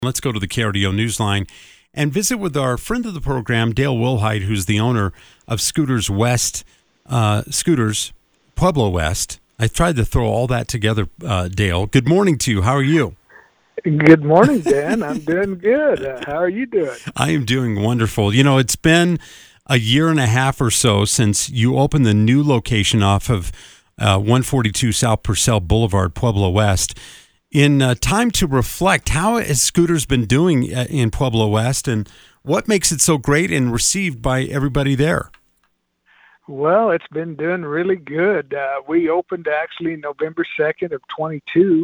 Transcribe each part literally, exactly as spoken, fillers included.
Let's go to the K R D O Newsline and visit with our friend of the program, Dale Wilhite, who's the owner of Scooters West, uh, Scooters Pueblo West. I tried to throw all that together, uh, Dale. Good morning to you. How are you? Good morning, Dan. I'm doing good. Uh, how are you doing? I am doing wonderful. You know, it's been a year and a half or so since you opened the new location off of uh, one forty-two South Purcell Boulevard, Pueblo West. In uh, time to reflect, how has Scooters been doing in Pueblo West, and what makes it so great and received by everybody there? Well, it's been doing really good. Uh, we opened actually November second of twenty-two,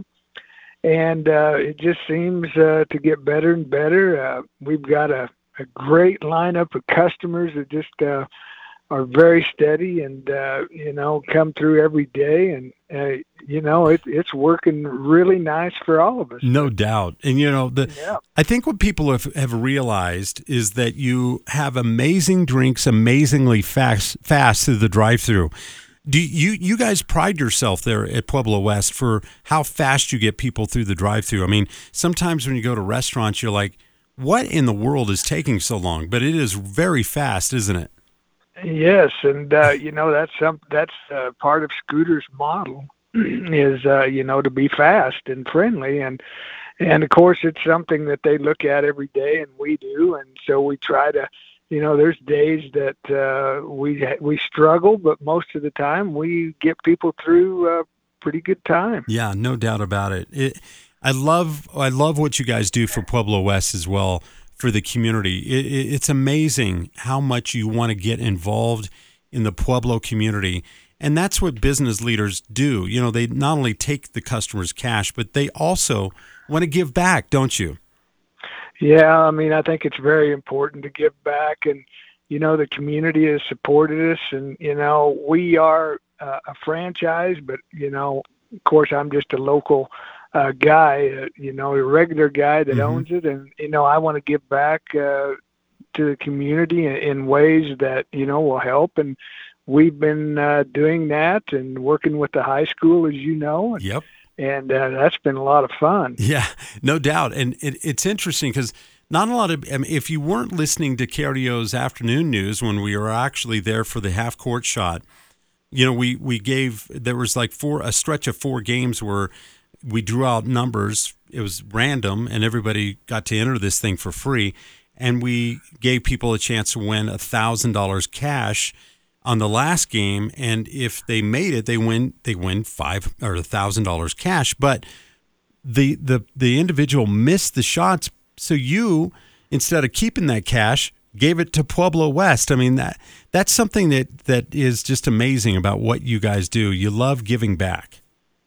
and uh, it just seems uh, to get better and better. Uh, we've got a, a great lineup of customers that just uh, are very steady and, uh, you know, come through every day. And, uh, you know, it, it's working really nice for all of us. No doubt. And, you know, the yeah. I think what people have, have realized is that you have amazing drinks amazingly fast, fast through the drive-thru. Do you you guys pride yourself there at Pueblo West for how fast you get people through the drive-thru? I mean, sometimes when you go to restaurants, you're like, what in the world is taking so long? But it is very fast, isn't it? Yes, and uh, you know that's some that's uh, part of Scooter's model is uh, you know to be fast and friendly, and and of course it's something that they look at every day, and we do, and so we try to, you know, there's days that uh, we we struggle, but most of the time we get people through a pretty good time. Yeah, no doubt about it. it I love I love what you guys do for Pueblo West as well. For the community. It, it, it's amazing how much you want to get involved in the Pueblo community. And that's what business leaders do. You know, they not only take the customer's cash, but they also want to give back, don't you? Yeah, I mean, I think it's very important to give back. And, you know, the community has supported us. And, you know, we are uh, a franchise, but, you know, of course, I'm just a local uh, guy, uh, you know, a regular guy that mm-hmm. owns it. And, you know, I want to give back uh, to the community in, in ways that, you know, will help. And we've been uh, doing that and working with the high school, as you know. And, yep. And uh, that's been a lot of fun. Yeah, no doubt. And it, it's interesting because not a lot of, I mean, if you weren't listening to K R D O's afternoon news when we were actually there for the half court shot, you know, we, we gave, there was like four, a stretch of four games where we drew out numbers. It was random, and everybody got to enter this thing for free. And we gave people a chance to win one thousand dollars cash on the last game. And if they made it, they win they win five or one thousand dollars cash. But the, the, the individual missed the shots. So you, instead of keeping that cash, gave it to Pueblo West. I mean, that that's something that, that is just amazing about what you guys do. You love giving back.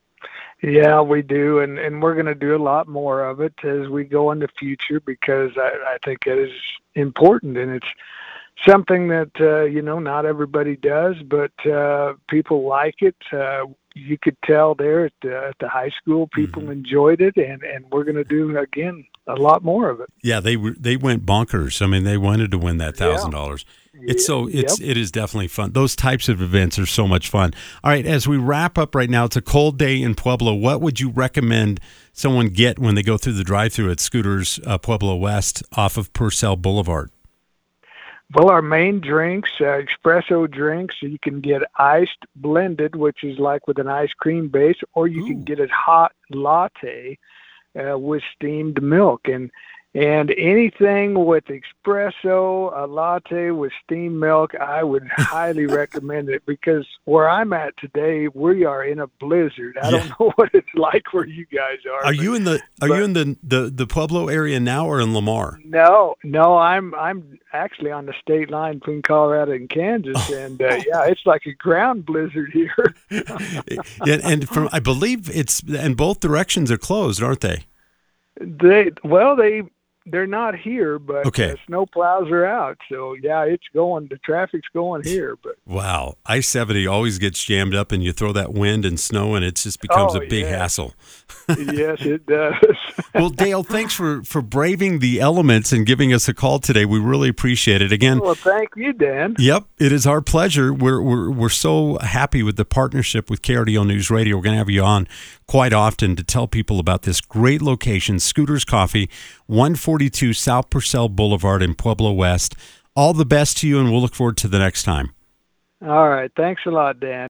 Yeah, we do, and, and we're going to do a lot more of it as we go in the future because I, I think it is important, and it's something that, uh, you know, not everybody does, but uh, people like it. Uh, you could tell there at the, at the high school, people mm-hmm. enjoyed it, and, and we're going to do, again, a lot more of it. Yeah, they were, they went bonkers. I mean, they wanted to win that one thousand dollars. Yeah. It's so it's yep. it is definitely fun. Those types of events are so much fun. All right, as we wrap up right now, it's a cold day in Pueblo. What would you recommend someone get when they go through the drive-thru at Scooters uh, Pueblo West off of Purcell Boulevard? Well, our main drinks, uh, espresso drinks, you can get iced blended, which is like with an ice cream base, or you Ooh. can get it hot latte uh, with steamed milk. And And anything with espresso, a latte with steamed milk, I would highly recommend it because where I'm at today, we are in a blizzard. I yeah. don't know what it's like where you guys are. Are but, you in the Are but, you in the, the, the Pueblo area now or in Lamar? No, no, I'm I'm actually on the state line between Colorado and Kansas, oh. and uh, yeah, it's like a ground blizzard here. and, and from I believe it's and both directions are closed, aren't they? They well they. They're not here, but okay. uh, snow plows are out. So, yeah, it's going. The traffic's going here. But wow. I seventy always gets jammed up, and you throw that wind and snow, and it just becomes oh, a big yeah. hassle. Yes, it does. Well, Dale, thanks for, for braving the elements and giving us a call today. We really appreciate it. Again, well, thank you, Dan. Yep, it is our pleasure. We're we're we're so happy with the partnership with K R D O News Radio. We're going to have you on quite often to tell people about this great location, Scooters Coffee, one forty-two South Purcell Boulevard in Pueblo West. All the best to you, and we'll look forward to the next time. All right. Thanks a lot, Dan.